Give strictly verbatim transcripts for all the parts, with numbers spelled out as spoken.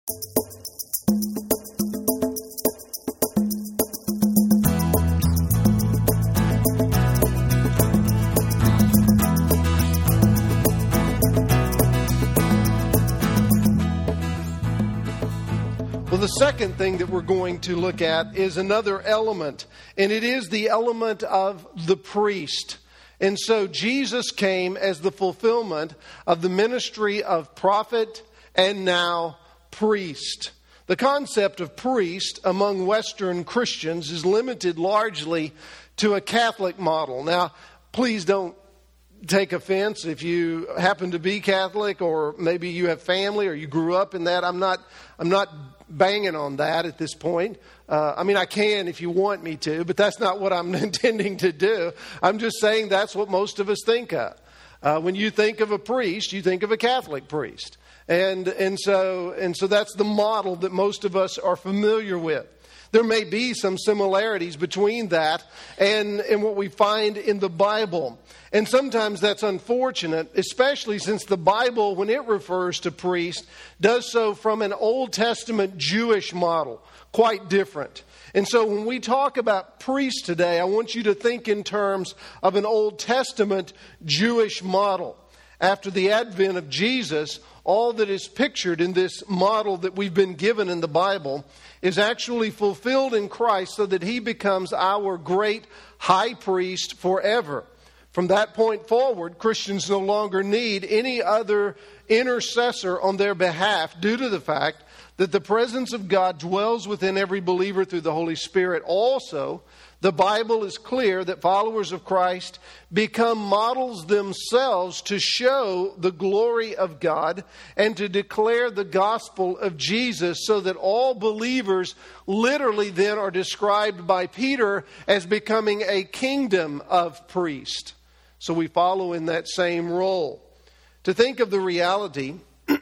The second thing that we're going to look at is another element, and it is the element of the priest. And so Jesus came as the fulfillment of the ministry of prophet and now priest. The concept of priest among Western Christians is limited largely to a Catholic model. Now, please don't take offense if you happen to be Catholic, or maybe you have family or you grew up in that. I'm not I'm not banging on that at this point. Uh, I mean, I can if you want me to, but that's not what I'm intending to do. I'm just saying that's what most of us think of. Uh, when you think of a priest, you think of a Catholic priest. And and so and so that's the model that most of us are familiar with. There may be some similarities between that and, and what we find in the Bible. And sometimes that's unfortunate, especially since the Bible, when it refers to priest, does so from an Old Testament Jewish model, quite different. And so when we talk about priests today, I want you to think in terms of an Old Testament Jewish model. After the advent of Jesus, all that is pictured in this model that we've been given in the Bible is actually fulfilled in Christ, so that He becomes our great high priest forever. From that point forward, Christians no longer need any other intercessor on their behalf, due to the fact that the presence of God dwells within every believer through the Holy Spirit. Also, the Bible is clear that followers of Christ become models themselves to show the glory of God and to declare the gospel of Jesus, so that all believers literally then are described by Peter as becoming a kingdom of priests. So we follow in that same role. To think of the reality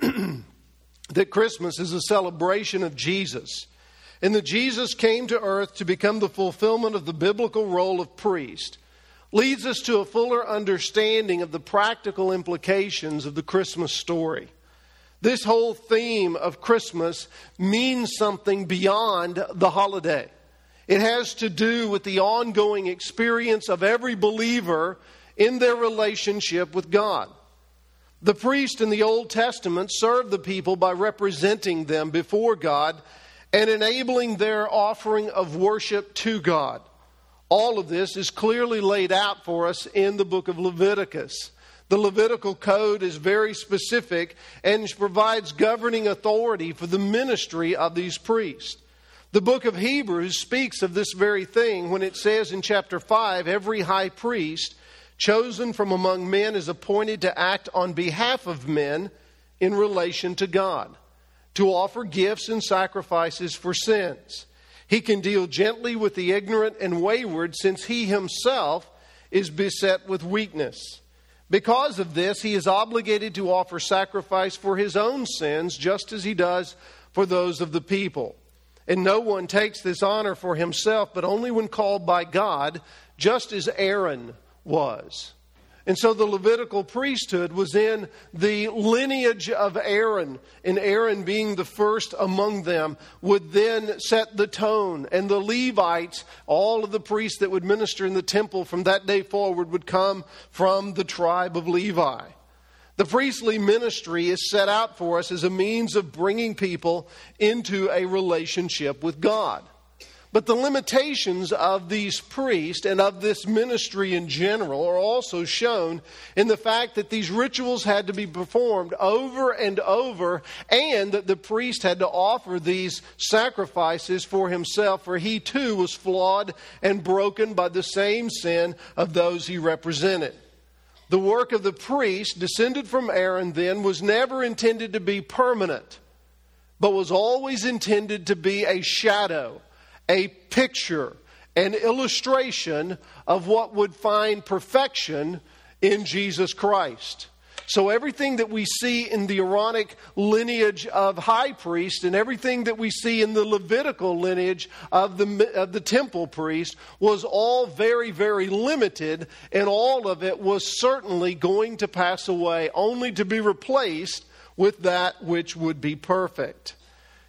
that Christmas is a celebration of Jesus, and that Jesus came to earth to become the fulfillment of the biblical role of priest, leads us to a fuller understanding of the practical implications of the Christmas story. This whole theme of Christmas means something beyond the holiday. It has to do with the ongoing experience of every believer in their relationship with God. The priest in the Old Testament served the people by representing them before God and enabling their offering of worship to God. All of this is clearly laid out for us in the book of Leviticus. The Levitical code is very specific and provides governing authority for the ministry of these priests. The book of Hebrews speaks of this very thing when it says in chapter five, every high priest chosen from among men is appointed to act on behalf of men in relation to God, to offer gifts and sacrifices for sins. He can deal gently with the ignorant and wayward, since he himself is beset with weakness. Because of this, he is obligated to offer sacrifice for his own sins, just as he does for those of the people. And no one takes this honor for himself, but only when called by God, just as Aaron was. And so the Levitical priesthood was in the lineage of Aaron, and Aaron, being the first among them, would then set the tone. And the Levites, all of the priests that would minister in the temple from that day forward, would come from the tribe of Levi. The priestly ministry is set out for us as a means of bringing people into a relationship with God. But the limitations of these priests and of this ministry in general are also shown in the fact that these rituals had to be performed over and over, and that the priest had to offer these sacrifices for himself, for he too was flawed and broken by the same sin of those he represented. The work of the priest, descended from Aaron then, was never intended to be permanent, but was always intended to be a shadow, a picture, an illustration of what would find perfection in Jesus Christ. So everything that we see in the Aaronic lineage of high priest and everything that we see in the Levitical lineage of the, of the temple priest was all very, very limited, and all of it was certainly going to pass away, only to be replaced with that which would be perfect.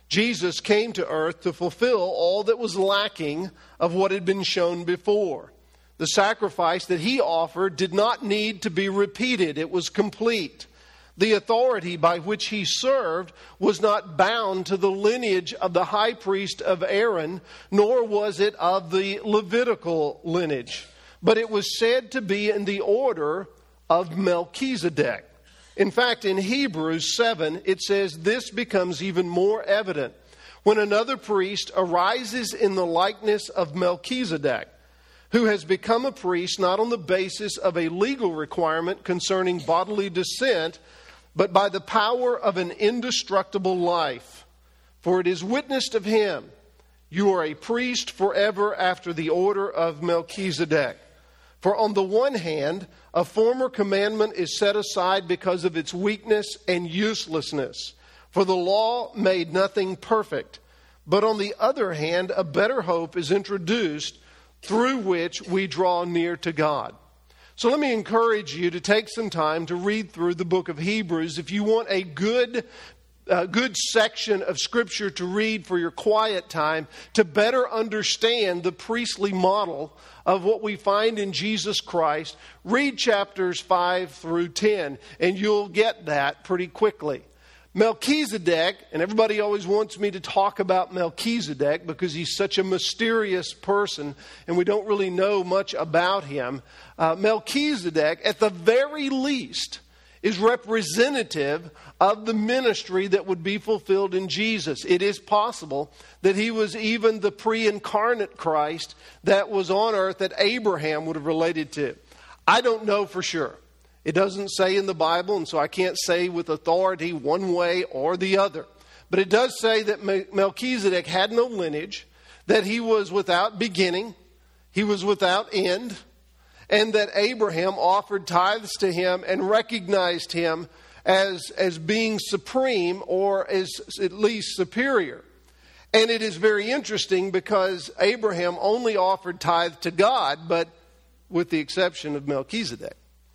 Jesus came to earth to fulfill all that was lacking of what had been shown before. The sacrifice that he offered did not need to be repeated. It was complete. The authority by which he served was not bound to the lineage of the high priest of Aaron, nor was it of the Levitical lineage, but it was said to be in the order of Melchizedek. In fact, in Hebrews seven, it says this becomes even more evident. When another priest arises in the likeness of Melchizedek, who has become a priest not on the basis of a legal requirement concerning bodily descent, but by the power of an indestructible life. For it is witnessed of him, you are a priest forever after the order of Melchizedek. For on the one hand, a former commandment is set aside because of its weakness and uselessness, for the law made nothing perfect. But on the other hand, a better hope is introduced through which we draw near to God. So let me encourage you to take some time to read through the book of Hebrews. If you want a good, uh, good section of Scripture to read for your quiet time, to better understand the priestly model of what we find in Jesus Christ, read chapters five through ten, and you'll get that pretty quickly. Melchizedek, and everybody always wants me to talk about Melchizedek because he's such a mysterious person and we don't really know much about him. Uh, Melchizedek, at the very least, is representative of the ministry that would be fulfilled in Jesus. It is possible that he was even the pre-incarnate Christ that was on earth that Abraham would have related to. I don't know for sure. It doesn't say in the Bible, and so I can't say with authority one way or the other. But it does say that Melchizedek had no lineage, that he was without beginning, he was without end, and that Abraham offered tithes to him and recognized him as, as being supreme or as at least superior. And it is very interesting because Abraham only offered tithe to God, but with the exception of Melchizedek.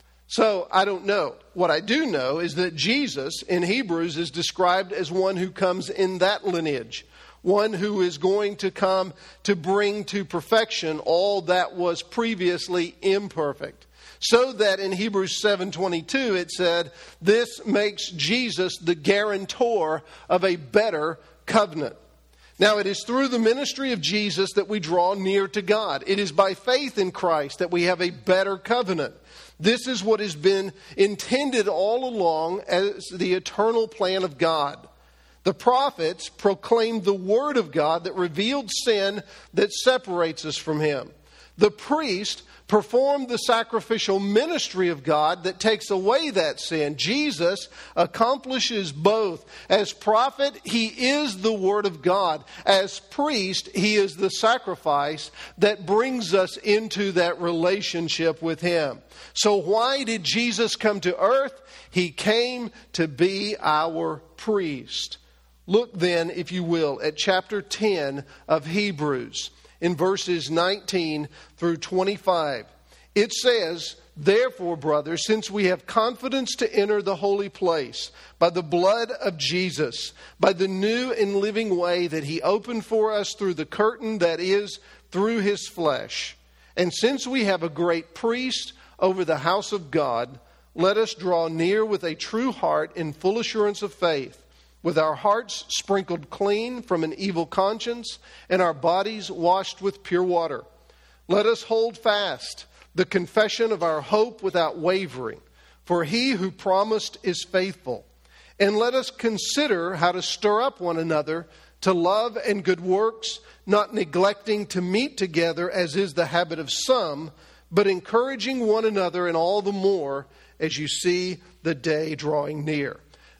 So I don't know. What I do know is that Jesus in Hebrews is described as one who comes in that lineage, one who is going to come to bring to perfection all that was previously imperfect. So that in Hebrews seven twenty-two it said, this makes Jesus the guarantor of a better covenant. Now, it is through the ministry of Jesus that we draw near to God. It is by faith in Christ that we have a better covenant. This is what has been intended all along as the eternal plan of God. The prophets proclaimed the word of God that revealed sin that separates us from him. The priest performed the sacrificial ministry of God that takes away that sin. Jesus accomplishes both. As prophet, he is the word of God. As priest, he is the sacrifice that brings us into that relationship with him. So why did Jesus come to earth? He came to be our priest. Look then, if you will, at chapter ten of Hebrews in verses nineteen through twenty-five. It says, therefore, brothers, since we have confidence to enter the holy place by the blood of Jesus, by the new and living way that he opened for us through the curtain that is through his flesh. And since we have a great priest over the house of God, let us draw near with a true heart in full assurance of faith, with our hearts sprinkled clean from an evil conscience and our bodies washed with pure water. Let us hold fast the confession of our hope without wavering, for he who promised is faithful. And let us consider how to stir up one another to love and good works, not neglecting to meet together as is the habit of some, but encouraging one another, and all the more as you see the day drawing near.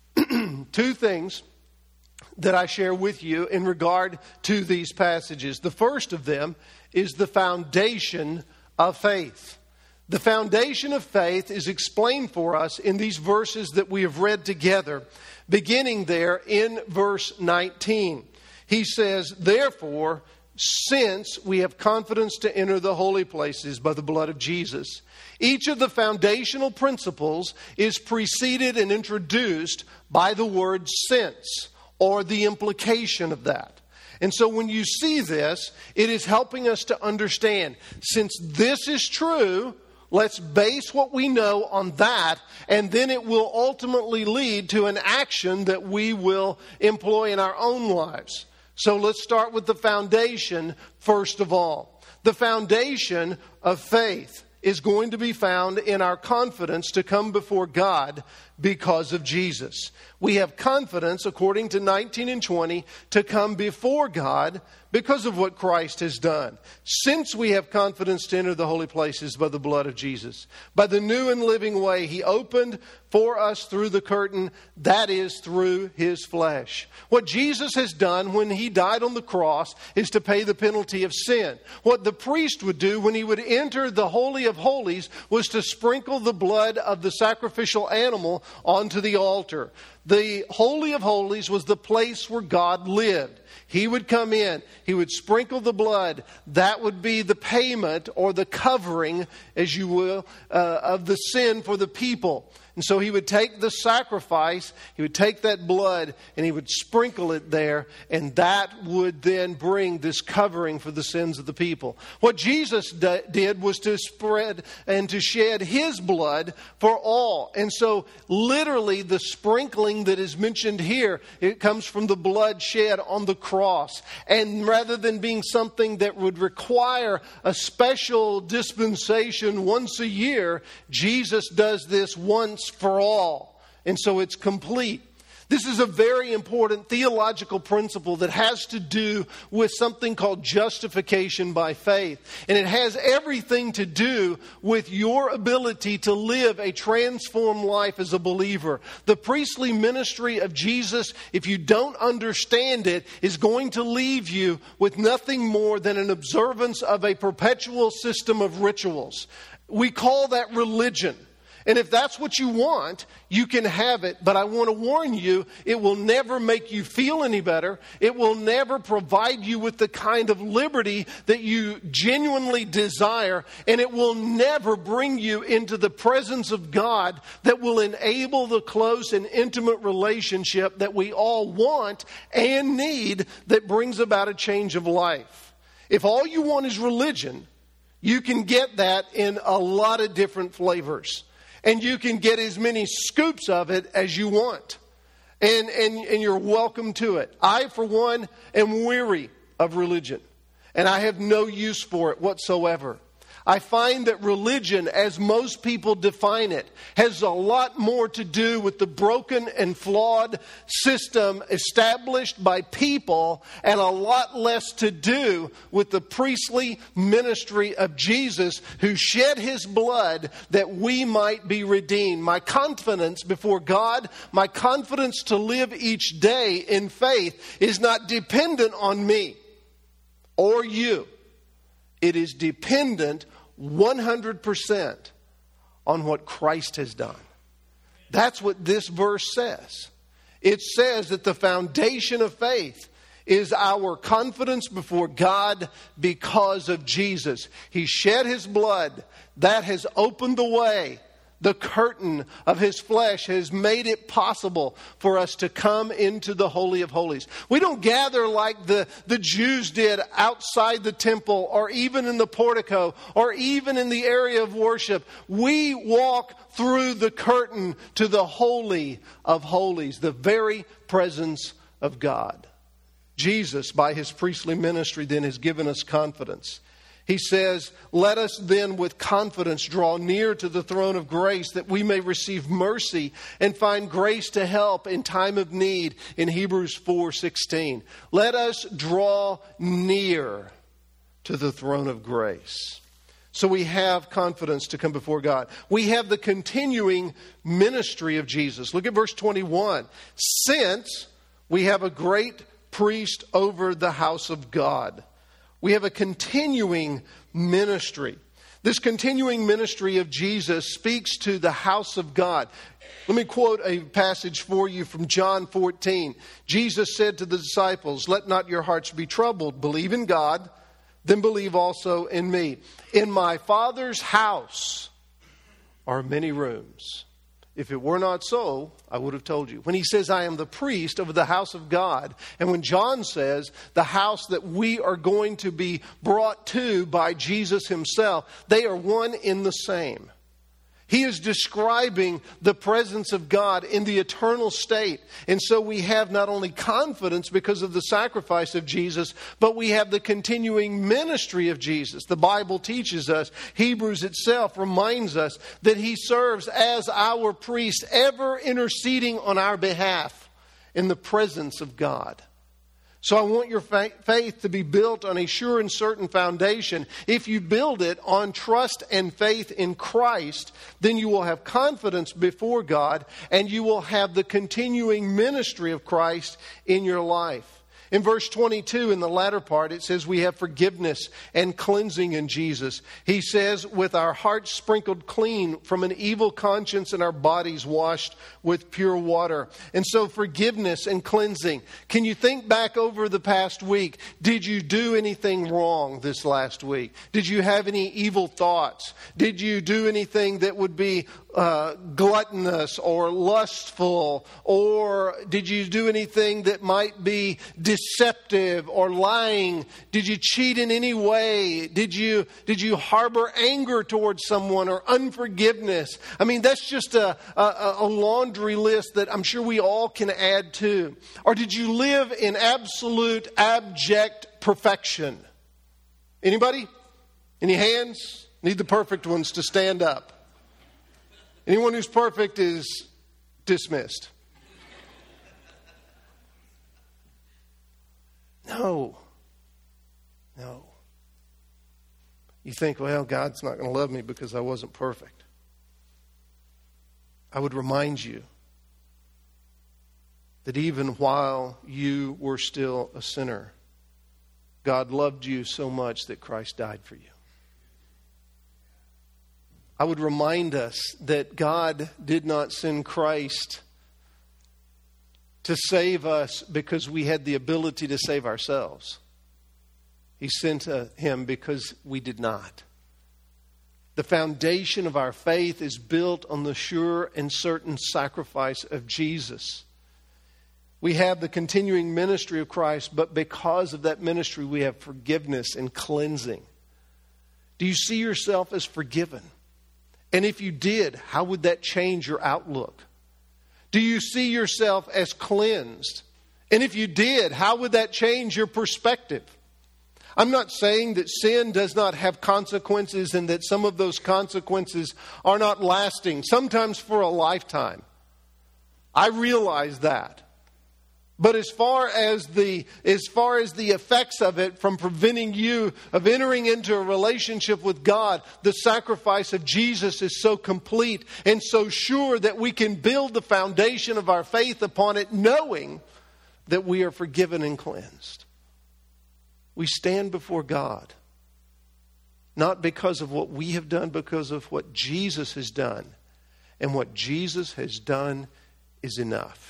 Two things that I share with you in regard to these passages. The first of them is the foundation of faith. The foundation of faith is explained for us in these verses that we have read together, beginning there in verse nineteen. He says, therefore, since we have confidence to enter the holy places by the blood of Jesus. Each of the foundational principles is preceded and introduced by the word since. or the implication of that. And so when you see this, it is helping us to understand, since this is true, let's base what we know on that, and then it will ultimately lead to an action that we will employ in our own lives. So let's start with the foundation first of all. The foundation of faith is going to be found in our confidence to come before God because of Jesus. We have confidence, according to nineteen and twenty, to come before God because of what Christ has done. Since we have confidence to enter the holy places by the blood of Jesus, by the new and living way He opened for us through the curtain, that is through His flesh. What Jesus has done when He died on the cross is to pay the penalty of sin. What the priest would do when he would enter the Holy of Holies was to sprinkle the blood of the sacrificial animal onto the altar. The Holy of Holies was the place where God lived. He would come in. He would sprinkle the blood. That would be the payment or the covering, as you will, uh, of the sin for the people. And so He would take the sacrifice, He would take that blood, and He would sprinkle it there, and that would then bring this covering for the sins of the people. What Jesus d- did was to spread and to shed His blood for all. And so literally the sprinkling that is mentioned here, it comes from the blood shed on the cross. And rather than being something that would require a special dispensation once a year, Jesus does this once for all. And so it's complete. This is a very important theological principle that has to do with something called justification by faith. And it has everything to do with your ability to live a transformed life as a believer. The priestly ministry of Jesus, if you don't understand it, is going to leave you with nothing more than an observance of a perpetual system of rituals. We call that religion. And if that's what you want, you can have it. But I want to warn you, it will never make you feel any better. It will never provide you with the kind of liberty that you genuinely desire. And it will never bring you into the presence of God that will enable the close and intimate relationship that we all want and need that brings about a change of life. If all you want is religion, you can get that in a lot of different flavors. And you can get as many scoops of it as you want. And, and, and you're welcome to it. I, for one, am weary of religion. And I have no use for it whatsoever. I find that religion, as most people define it, has a lot more to do with the broken and flawed system established by people and a lot less to do with the priestly ministry of Jesus, who shed His blood that we might be redeemed. My confidence before God, my confidence to live each day in faith is not dependent on me or you. It is dependent one hundred percent on what Christ has done. That's what this verse says. It says that the foundation of faith is our confidence before God because of Jesus. He shed His blood. That has opened the way. The curtain of His flesh has made it possible for us to come into the Holy of Holies. We don't gather like the, the Jews did outside the temple or even in the portico or even in the area of worship. We walk through the curtain to the Holy of Holies, the very presence of God. Jesus, by His priestly ministry, then has given us confidence. He says, let us then with confidence draw near to the throne of grace that we may receive mercy and find grace to help in time of need in Hebrews four sixteen. Let us draw near to the throne of grace. So we have confidence to come before God. We have the continuing ministry of Jesus. Look at verse twenty-one. Since we have a great priest over the house of God. We have a continuing ministry. This continuing ministry of Jesus speaks to the house of God. Let me quote a passage for you from John fourteen. Jesus said to the disciples, let not your hearts be troubled. Believe in God, then believe also in me. In my Father's house are many rooms. If it were not so, I would have told you. When he says, I am the priest over the house of God, and when John says the house that we are going to be brought to by Jesus himself, they are one in the same. He is describing the presence of God in the eternal state. And so we have not only confidence because of the sacrifice of Jesus, but we have the continuing ministry of Jesus. The Bible teaches us, Hebrews itself reminds us that he serves as our priest, ever interceding on our behalf in the presence of God. So I want your faith to be built on a sure and certain foundation. If you build it on trust and faith in Christ, then you will have confidence before God and you will have the continuing ministry of Christ in your life. In verse twenty-two, in the latter part, it says we have forgiveness and cleansing in Jesus. He says, with our hearts sprinkled clean from an evil conscience and our bodies washed with pure water. And so forgiveness and cleansing. Can you think back over the past week? Did you do anything wrong this last week? Did you have any evil thoughts? Did you do anything that would be uh, gluttonous or lustful? Or did you do anything that might be deceptive or lying? Did you cheat in any way? Did you did you harbor anger towards someone or unforgiveness? I mean, that's just a, a, a laundry list that I'm sure we all can add to. Or did you live in absolute, abject perfection? Anybody? Any hands? Need the perfect ones to stand up. Anyone who's perfect is dismissed. No. No. You think, well, God's not going to love me because I wasn't perfect. I would remind you that even while you were still a sinner, God loved you so much that Christ died for you. I would remind us that God did not send Christ to save us because we had the ability to save ourselves. He sent uh, him because we did not. The foundation of our faith is built on the sure and certain sacrifice of Jesus. We have the continuing ministry of Christ, but because of that ministry, we have forgiveness and cleansing. Do you see yourself as forgiven? And if you did, how would that change your outlook? Do you see yourself as cleansed? And if you did, how would that change your perspective? I'm not saying that sin does not have consequences and that some of those consequences are not lasting, sometimes for a lifetime. I realize that. But as far as the as far as the effects of it from preventing you of entering into a relationship with God, the sacrifice of Jesus is so complete and so sure that we can build the foundation of our faith upon it, knowing that we are forgiven and cleansed. We stand before God, not because of what we have done, because of what Jesus has done. And what Jesus has done is enough.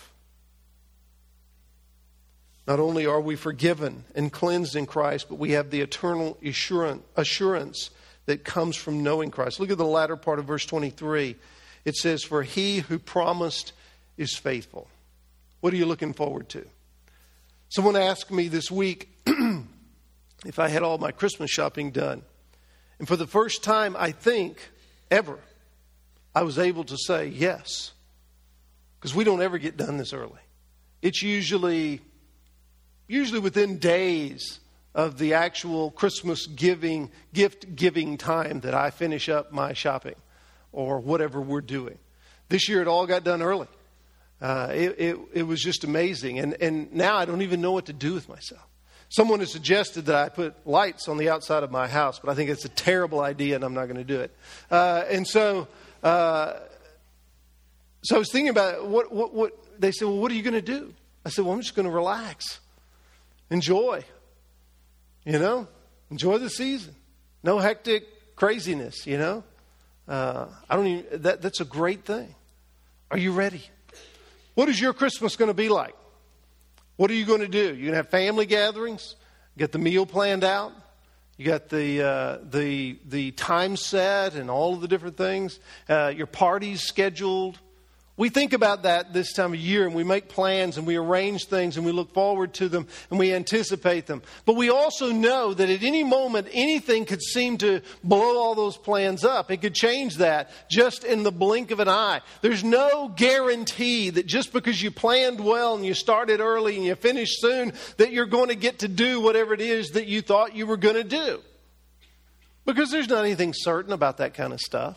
Not only are we forgiven and cleansed in Christ, but we have the eternal assurance that comes from knowing Christ. Look at the latter part of verse twenty-three. It says, for he who promised is faithful. What are you looking forward to? Someone asked me this week if I had all my Christmas shopping done. And for the first time, I think, ever, I was able to say yes. Because we don't ever get done this early. It's usually... Usually within days of the actual Christmas giving, gift giving time that I finish up my shopping or whatever we're doing. This year it all got done early. Uh, it, it, it was just amazing. And, and now I don't even know what to do with myself. Someone has suggested that I put lights on the outside of my house, but I think it's a terrible idea and I'm not going to do it. Uh, and so, uh, so I was thinking about what, what, what, they said, well, what are you going to do? I said, well, I'm just going to relax. Enjoy, you know, enjoy the season. No hectic craziness, you know. Uh, I don't even, that, that's a great thing. Are you ready? What is your Christmas going to be like? What are you going to do? You're going to have family gatherings? Get the meal planned out? You got the uh, the the time set and all of the different things? Uh, your parties scheduled? We think about that this time of year, and we make plans and we arrange things and we look forward to them and we anticipate them. But we also know that at any moment, anything could seem to blow all those plans up. It could change that just in the blink of an eye. There's no guarantee that just because you planned well and you started early and you finish soon, that you're going to get to do whatever it is that you thought you were going to do. Because there's not anything certain about that kind of stuff.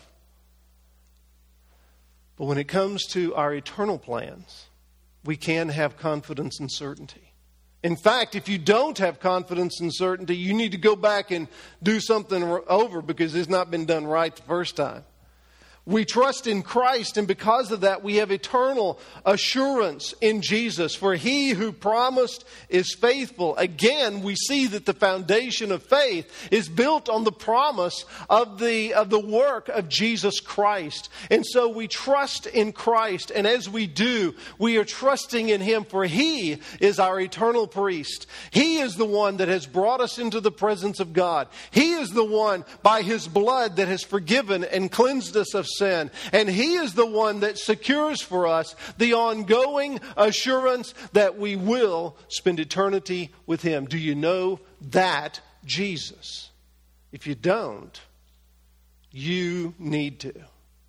But when it comes to our eternal plans, we can have confidence and certainty. In fact, if you don't have confidence and certainty, you need to go back and do something over because it's not been done right the first time. We trust in Christ, and because of that, we have eternal assurance in Jesus. For he who promised is faithful. Again, we see that the foundation of faith is built on the promise of the, of the work of Jesus Christ. And so we trust in Christ, and as we do, we are trusting in him, for he is our eternal priest. He is the one that has brought us into the presence of God. He is the one by his blood that has forgiven and cleansed us of sin. And he is the one that secures for us the ongoing assurance that we will spend eternity with him. Do you know that Jesus? If you don't, you need to.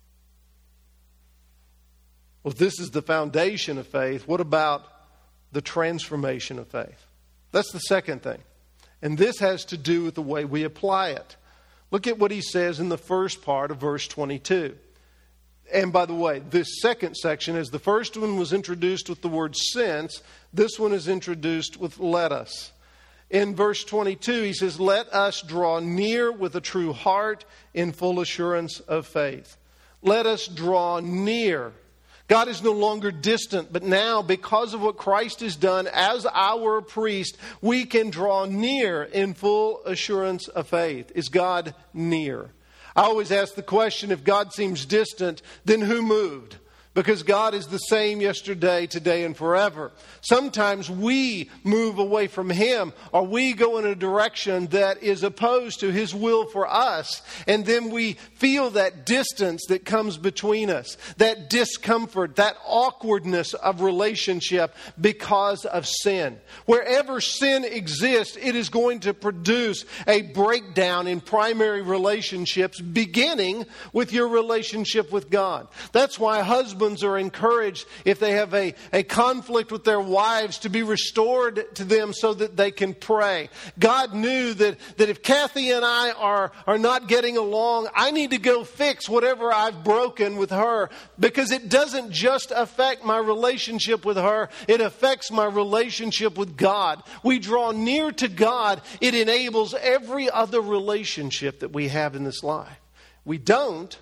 Well, if this is the foundation of faith, what about the transformation of faith? That's the second thing. And this has to do with the way we apply it. Look at what he says in the first part of verse twenty-two. And by the way, this second section, as the first one was introduced with the word since, this one is introduced with let us. In verse twenty-two, he says, let us draw near with a true heart in full assurance of faith. Let us draw near. God is no longer distant, but now, because of what Christ has done as our priest, we can draw near in full assurance of faith. Is God near? I always ask the question, if God seems distant, then who moved? Because God is the same yesterday, today, and forever. Sometimes we move away from him, or we go in a direction that is opposed to his will for us. And then we feel that distance that comes between us, that discomfort, that awkwardness of relationship because of sin. Wherever sin exists, it is going to produce a breakdown in primary relationships, beginning with your relationship with God. That's why husbands are encouraged, if they have a, a conflict with their wives, to be restored to them so that they can pray. God knew that, that if Kathy and I are, are not getting along, I need to go fix whatever I've broken with her, because it doesn't just affect my relationship with her, it affects my relationship with God. We draw near to God, it enables every other relationship that we have in this life. We don't,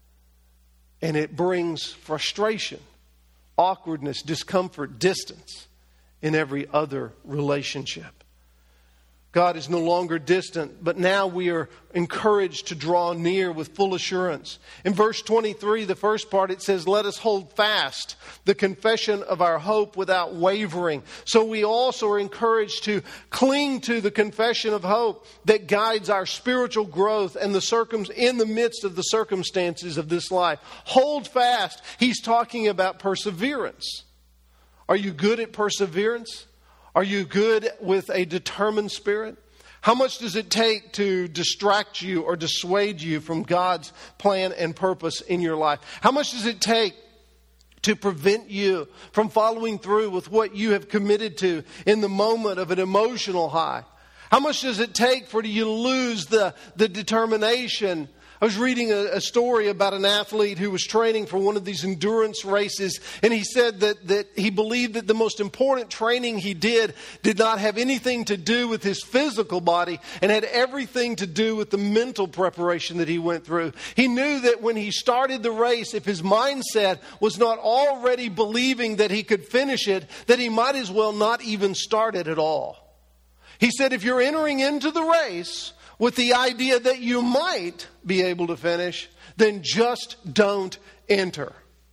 and it brings frustration, awkwardness, discomfort, distance in every other relationship. God is no longer distant, but now we are encouraged to draw near with full assurance. In verse twenty-three, the first part, it says, let us hold fast the confession of our hope without wavering. So we also are encouraged to cling to the confession of hope that guides our spiritual growth and the circum- in the midst of the circumstances of this life. Hold fast. He's talking about perseverance. Are you good at perseverance? Are you good with a determined spirit? How much does it take to distract you or dissuade you from God's plan and purpose in your life? How much does it take to prevent you from following through with what you have committed to in the moment of an emotional high? How much does it take for you to lose the, the determination? I was reading a, a story about an athlete who was training for one of these endurance races, and he said that, that he believed that the most important training he did did not have anything to do with his physical body and had everything to do with the mental preparation that he went through. He knew that when he started the race, if his mindset was not already believing that he could finish it, that he might as well not even start it at all. He said, if you're entering into the race with the idea that you might be able to finish, then just don't enter.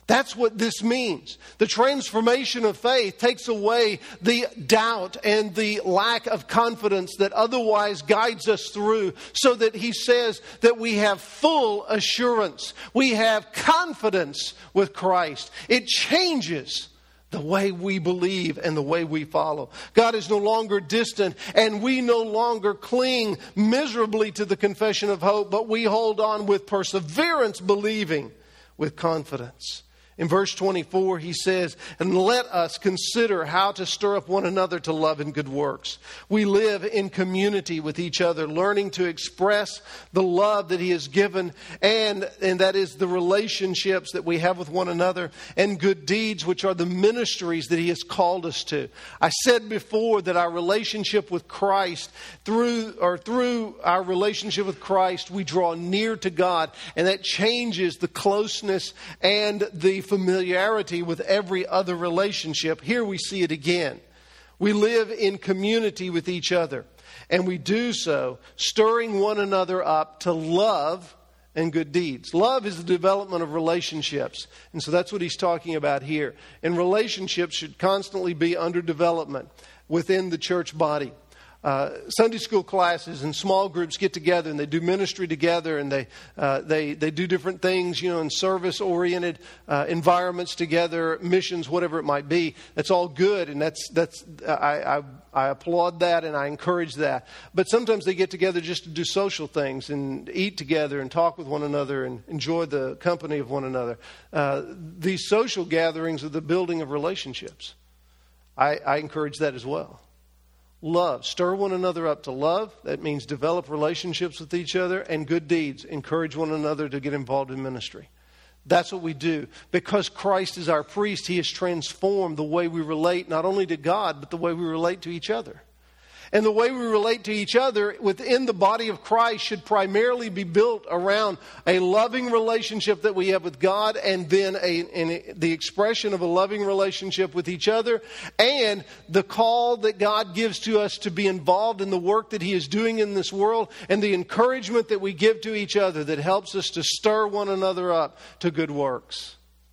That's what this means. The transformation of faith takes away the doubt and the lack of confidence that otherwise guides us through, so that he says that we have full assurance. We have confidence with Christ. It changes the way we believe and the way we follow. God is no longer distant, and we no longer cling miserably to the confession of hope, but we hold on with perseverance, believing with confidence. In verse twenty-four, he says, and let us consider how to stir up one another to love and good works. We live in community with each other, learning to express the love that he has given, and, and that is the relationships that we have with one another, and good deeds, which are the ministries that he has called us to. I said before that our relationship with Christ, through or through our relationship with Christ, we draw near to God, and that changes the closeness and the familiarity with every other relationship. Here we see it again. We live in community with each other, and we do so stirring one another up to love and good deeds. Love is the development of relationships, and so that's what he's talking about here. And relationships should constantly be under development within the church body. Uh, Sunday school classes and small groups get together and they do ministry together, and they uh, they they do different things, you know, in service-oriented uh, environments together, missions, whatever it might be. That's all good, and that's that's I, I I applaud that and I encourage that. But sometimes they get together just to do social things and eat together and talk with one another and enjoy the company of one another. Uh, these social gatherings are the building of relationships. I, I encourage that as well. Love. Stir one another up to love. That means develop relationships with each other. And good deeds. Encourage one another to get involved in ministry. That's what we do. Because Christ is our priest, he has transformed the way we relate not only to God, but the way we relate to each other. And the way we relate to each other within the body of Christ should primarily be built around a loving relationship that we have with God, and then a, a, the expression of a loving relationship with each other, and the call that God gives to us to be involved in the work that he is doing in this world, and the encouragement that we give to each other that helps us to stir one another up to good works.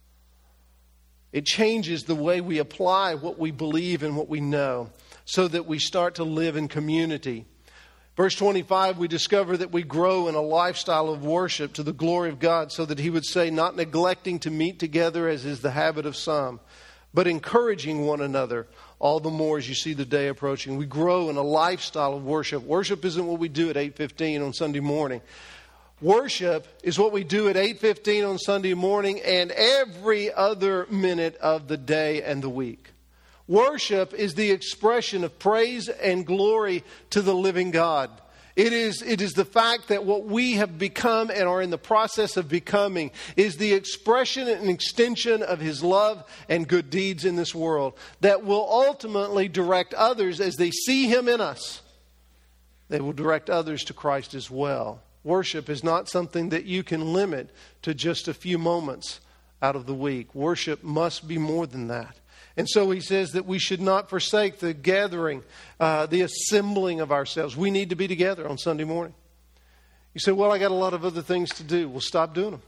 It changes the way we apply what we believe and what we know, so that we start to live in community. Verse twenty-five, we discover that we grow in a lifestyle of worship to the glory of God, so that he would say, not neglecting to meet together as is the habit of some, but encouraging one another all the more as you see the day approaching. We grow in a lifestyle of worship. Worship isn't what we do at eight fifteen on Sunday morning. Worship is what we do at eight fifteen on Sunday morning and every other minute of the day and the week. Worship is the expression of praise and glory to the living God. It is, it is the fact that what we have become and are in the process of becoming is the expression and extension of his love and good deeds in this world that will ultimately direct others as they see him in us. They will direct others to Christ as well. Worship is not something that you can limit to just a few moments out of the week. Worship must be more than that. And so he says that we should not forsake the gathering, uh, the assembling of ourselves. We need to be together on Sunday morning. You say, well, I got a lot of other things to do. Well, stop doing them.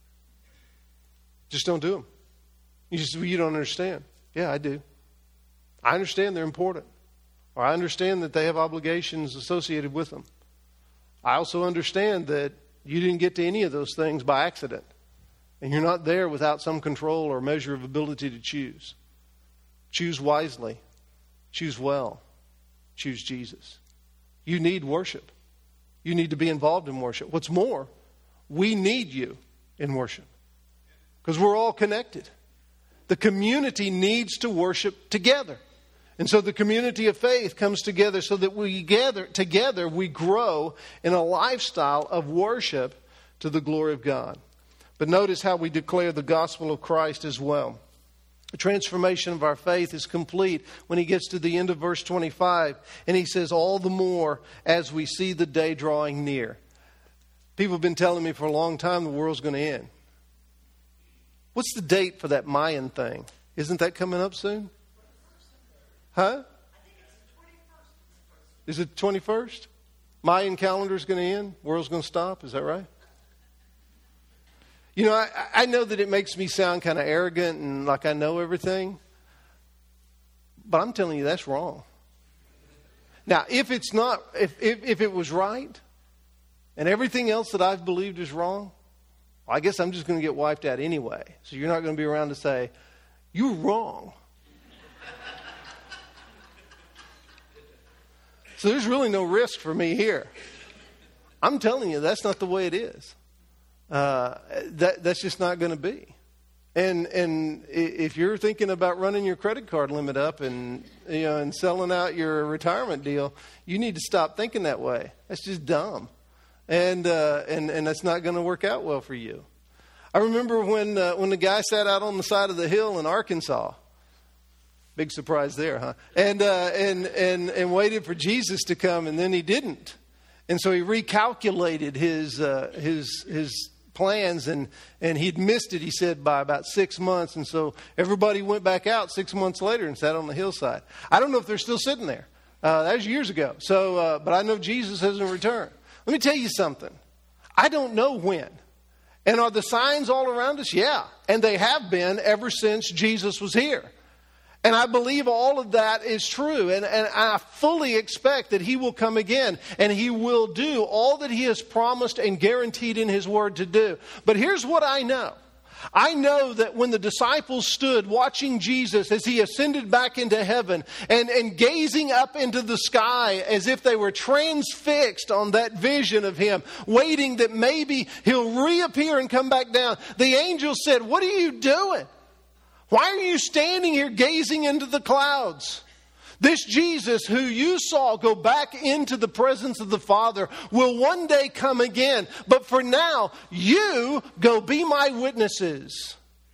Just don't do them. You just, well, you don't understand. Yeah, I do. I understand they're important. Or I understand that they have obligations associated with them. I also understand that you didn't get to any of those things by accident. And you're not there without some control or measure of ability to choose. Choose wisely. Choose well. Choose Jesus. You need worship. You need to be involved in worship. What's more, we need you in worship. Because we're all connected. The community needs to worship together. And so the community of faith comes together so that we gather together, we grow in a lifestyle of worship to the glory of God. But notice how we declare the gospel of Christ as well. The transformation of our faith is complete when he gets to the end of verse twenty-five. And he says, all the more as we see the day drawing near. People have been telling me for a long time the world's going to end. What's the date for that Mayan thing? Isn't that coming up soon? Huh? Is it twenty-first? Mayan calendar is going to end? World's going to stop? Is that right? You know, I, I know that it makes me sound kind of arrogant and like I know everything. But I'm telling you, that's wrong. Now, if it's not, if, if, if it was right and everything else that I've believed is wrong, well, I guess I'm just going to get wiped out anyway. So you're not going to be around to say, you're wrong. So there's really no risk for me here. I'm telling you, that's not the way it is. Uh, that that's just not going to be. And and if you're thinking about running your credit card limit up and you know and selling out your retirement deal, you need to stop thinking that way. That's just dumb, and uh, and and that's not going to work out well for you. I remember when uh, when the guy sat out on the side of the hill in Arkansas. Big surprise there, huh? And uh, and and and waited for Jesus to come, and then he didn't, and so he recalculated his uh, his his. plans and and he'd missed it, he said, by about six months. And so everybody went back out six months later and sat on the hillside. I don't know if they're still sitting there. Uh, that was years ago. So, uh, but I know Jesus hasn't returned. Let me tell you something. I don't know when. And are the signs all around us? Yeah. And they have been ever since Jesus was here. And I believe all of that is true. And, and I fully expect that he will come again. And he will do all that he has promised and guaranteed in his word to do. But here's what I know. I know that when the disciples stood watching Jesus as he ascended back into heaven and, and gazing up into the sky as if they were transfixed on that vision of him, waiting that maybe he'll reappear and come back down, the angel said, "What are you doing? Why are you standing here gazing into the clouds? This Jesus who you saw go back into the presence of the Father will one day come again. But for now, you go be my witnesses."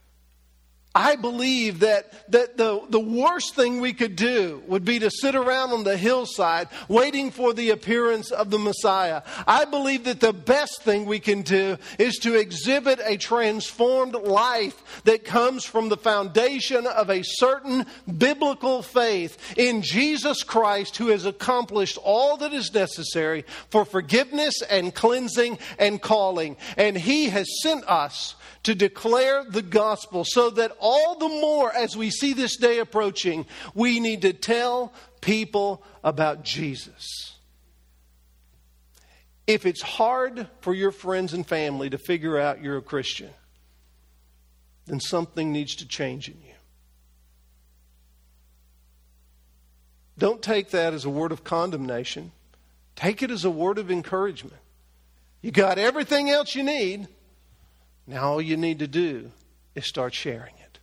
I believe that, that the, the worst thing we could do would be to sit around on the hillside waiting for the appearance of the Messiah. I believe that the best thing we can do is to exhibit a transformed life that comes from the foundation of a certain biblical faith in Jesus Christ, who has accomplished all that is necessary for forgiveness and cleansing and calling. And he has sent us to declare the gospel, so that all the more as we see this day approaching, we need to tell people about Jesus. If it's hard for your friends and family to figure out you're a Christian, then something needs to change in you. Don't take that as a word of condemnation. Take it as a word of encouragement. You got everything else you need. Now all you need to do is start sharing it.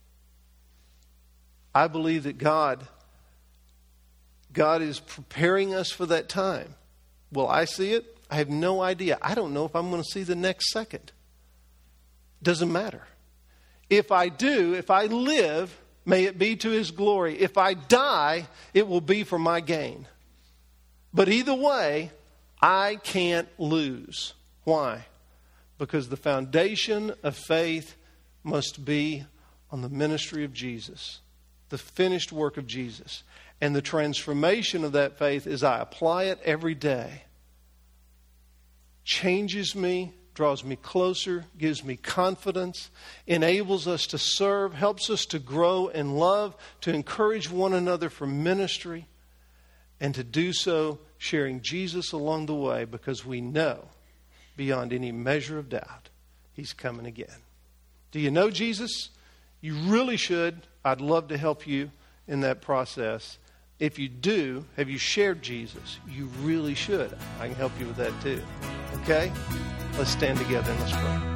I believe that God, God is preparing us for that time. Will I see it? I have no idea. I don't know if I'm going to see the next second. Doesn't matter. If I do, if I live, may it be to his glory. If I die, it will be for my gain. But either way, I can't lose. Why? Because the foundation of faith must be on the ministry of Jesus, the finished work of Jesus. And the transformation of that faith, as I apply it every day, changes me, draws me closer, gives me confidence, enables us to serve, helps us to grow in love, to encourage one another for ministry, and to do so sharing Jesus along the way, because we know beyond any measure of doubt he's coming again. Do you know Jesus? You really should. I'd love to help you in that process. If you do, have you shared Jesus? You really should. I can help you with that too. Okay? Let's stand together and let's pray.